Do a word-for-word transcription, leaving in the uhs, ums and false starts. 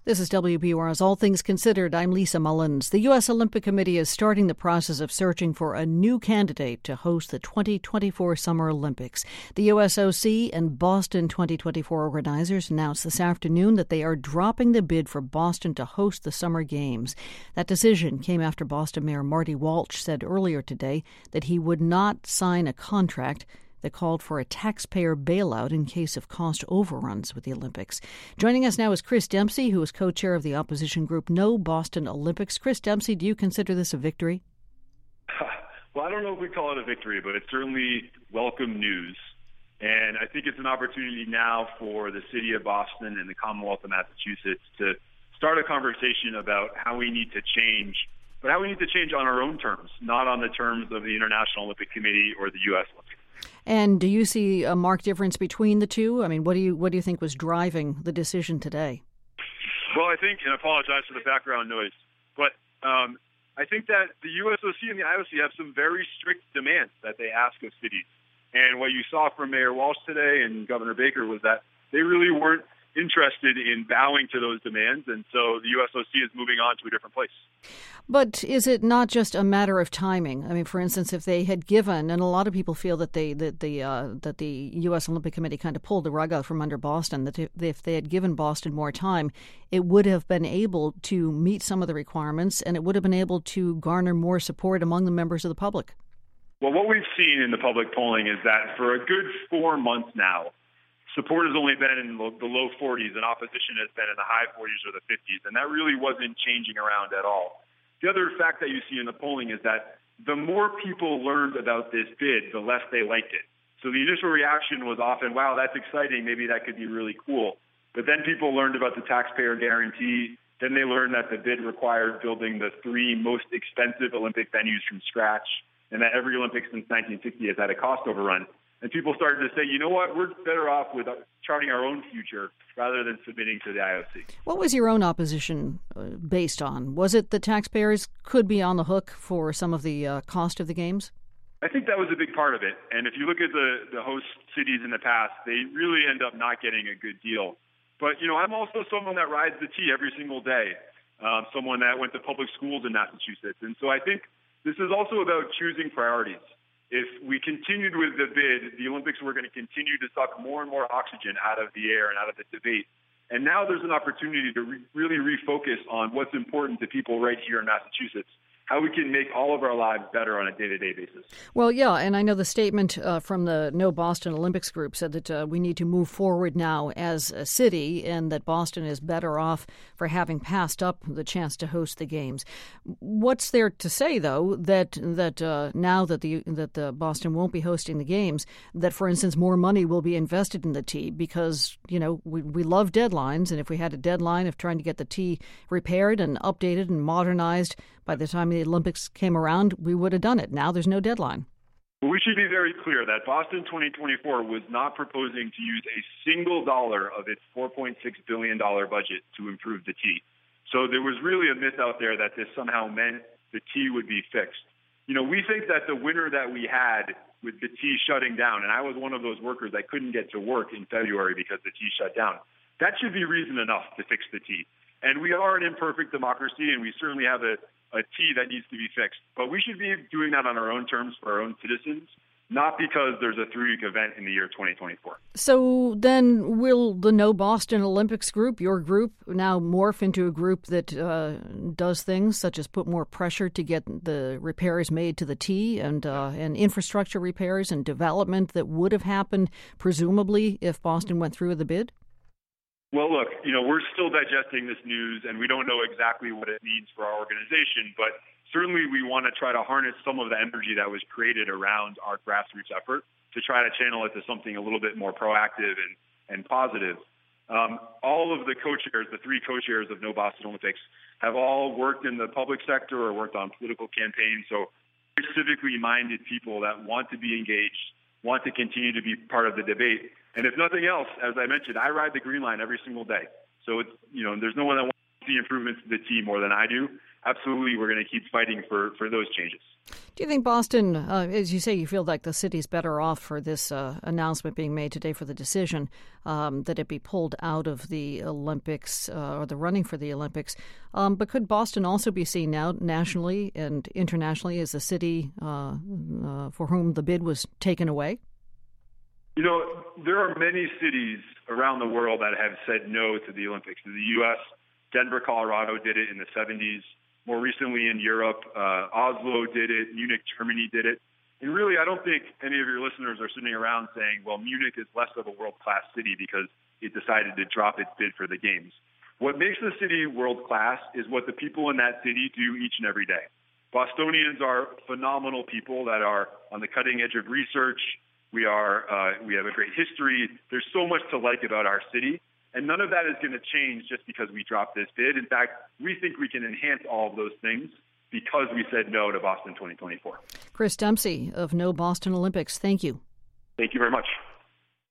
This is W B U R's All Things Considered. I'm Lisa Mullins. The U S Olympic Committee is starting the process of searching for a new candidate to host the twenty twenty-four Summer Olympics. The U S O C and Boston twenty twenty-four organizers announced this afternoon that they are dropping the bid for Boston to host the Summer Games. That decision came after Boston Mayor Marty Walsh said earlier today that he would not sign a contract that called for a taxpayer bailout in case of cost overruns with the Olympics. Joining us now is Chris Dempsey, who is co-chair of the opposition group No Boston Olympics. Chris Dempsey, do you consider this a victory? Well, I don't know if we call it a victory, but it's certainly welcome news. And I think it's an opportunity now for the city of Boston and the Commonwealth of Massachusetts to start a conversation about how we need to change, but how we need to change on our own terms, not on the terms of the International Olympic Committee or the U S Olympic. And do you see a marked difference between the two? I mean, what do you what do you think was driving the decision today? Well, I think, and I apologize for the background noise, but um, I think that the U S O C and the I O C have some very strict demands that they ask of cities. And what you saw from Mayor Walsh today and Governor Baker was that they really weren't interested in bowing to those demands, and so the U S O C is moving on to a different place. But is it not just a matter of timing? I mean, for instance, if they had given, and a lot of people feel that they that the uh, that the U S Olympic Committee kind of pulled the rug out from under Boston, that if they had given Boston more time, it would have been able to meet some of the requirements, and it would have been able to garner more support among the members of the public. Well, what we've seen in the public polling is that for a good four months now, support has only been in the low forties, and opposition has been in the high forties or the fifties, and that really wasn't changing around at all. The other fact that you see in the polling is that the more people learned about this bid, the less they liked it. So the initial reaction was often, wow, that's exciting, maybe that could be really cool. But then people learned about the taxpayer guarantee. Then they learned that the bid required building the three most expensive Olympic venues from scratch, and that every Olympics since nineteen sixty has had a cost overrun. And people started to say, you know what, we're better off with charting our own future rather than submitting to the I O C. What was your own opposition uh, based on? Was it the taxpayers could be on the hook for some of the uh, cost of the games? I think that was a big part of it. And if you look at the, the host cities in the past, they really end up not getting a good deal. But, you know, I'm also someone that rides the T every single day, um, someone that went to public schools in Massachusetts. And so I think this is also about choosing priorities. If we continued with the bid, the Olympics were going to continue to suck more and more oxygen out of the air and out of the debate. And now there's an opportunity to re- really refocus on what's important to people right here in Massachusetts, how we can make all of our lives better on a day-to-day basis. Well, yeah, and I know the statement uh, from the No Boston Olympics group said that uh, we need to move forward now as a city, and that Boston is better off for having passed up the chance to host the games. What's there to say, though, that that uh, now that the that the Boston won't be hosting the games, that, for instance, more money will be invested in the T, because, you know, we, we love deadlines, and if we had a deadline of trying to get the T repaired and updated and modernized by the time the Olympics came around, we would have done it. Now there's no deadline. Well, we should be very clear that Boston twenty twenty-four was not proposing to use a single dollar of its four point six billion dollars budget to improve the T. So there was really a myth out there that this somehow meant the T would be fixed. You know, we think that the winter that we had with the T shutting down, and I was one of those workers that couldn't get to work in February because the T shut down, that should be reason enough to fix the T. And we are an imperfect democracy, and we certainly have a a T that needs to be fixed. But we should be doing that on our own terms for our own citizens, not because there's a three-week event in the year twenty twenty-four. So then will the No Boston Olympics group, your group, now morph into a group that uh, does things such as put more pressure to get the repairs made to the T and, uh, and infrastructure repairs and development that would have happened, presumably, if Boston went through with the bid? Well, look, you know, we're still digesting this news, and we don't know exactly what it means for our organization, but certainly we want to try to harness some of the energy that was created around our grassroots effort to try to channel it to something a little bit more proactive and, and positive. Um, all of the co-chairs, the three co-chairs of No Boston Olympics, have all worked in the public sector or worked on political campaigns, so very civically minded people that want to be engaged, want to continue to be part of the debate. And if nothing else, as I mentioned, I ride the Green Line every single day. So it's, you know, there's no one that wants to see improvements to the team more than I do, absolutely we're going to keep fighting for, for those changes. Do you think Boston, uh, as you say, you feel like the city's better off for this uh, announcement being made today for the decision um, that it be pulled out of the Olympics uh, or the running for the Olympics? Um, but could Boston also be seen now nationally and internationally as the city uh, uh, for whom the bid was taken away? You know, there are many cities around the world that have said no to the Olympics. In the U S, Denver, Colorado did it in the seventies. More recently in Europe, uh, Oslo did it. Munich, Germany did it. And really, I don't think any of your listeners are sitting around saying, well, Munich is less of a world-class city because it decided to drop its bid for the games. What makes the city world-class is what the people in that city do each and every day. Bostonians are phenomenal people that are on the cutting edge of research. We are, uh, we have a great history. There's so much to like about our city, and none of that is going to change just because we dropped this bid. In fact, we think we can enhance all of those things because we said no to Boston twenty twenty-four. Chris Dempsey of No Boston Olympics, thank you. Thank you very much.